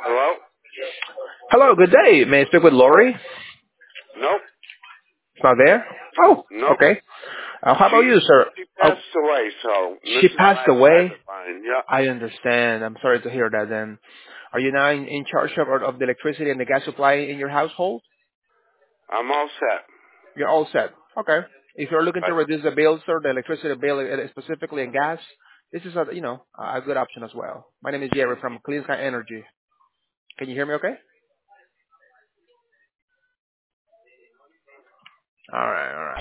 Hello? Hello, good day. May I speak with Lori? Nope. It's not there? Oh, Nope. okay. How about She you, sir? she Oh, passed away, so she Mrs. passed Black tried away? to find. Yeah. I understand. I'm sorry to hear that then. Are you now in charge of the electricity and the gas supply in your household? I'm all set. You're all set. Okay. If you're looking to But reduce the bill, sir, the electricity bill, specifically in gas, this is a good option as well. My name is Jerry from Clean Sky Energy. Can you hear me okay? All right, all right.